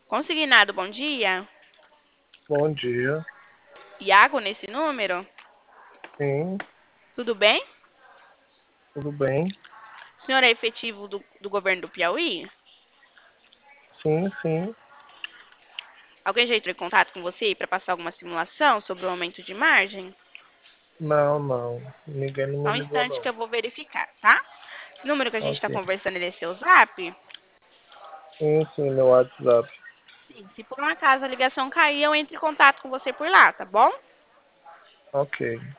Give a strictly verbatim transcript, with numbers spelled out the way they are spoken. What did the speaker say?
Consignado, bom dia. Bom dia. Iago nesse número? Sim, Tudo bem? tudo bem? O senhor é efetivo do, do governo do Piauí? Sim, sim. Alguém já entrou em contato com você para passar alguma simulação sobre o aumento de margem? Não, não. Ninguém não Só me um ligou, instante não. que eu vou verificar, tá? Esse número que a gente está Ok. conversando, ele é seu zap? Sim, sim, no WhatsApp. Sim. Se por um acaso a ligação cair, eu entro em contato com você por lá, tá bom? Ok.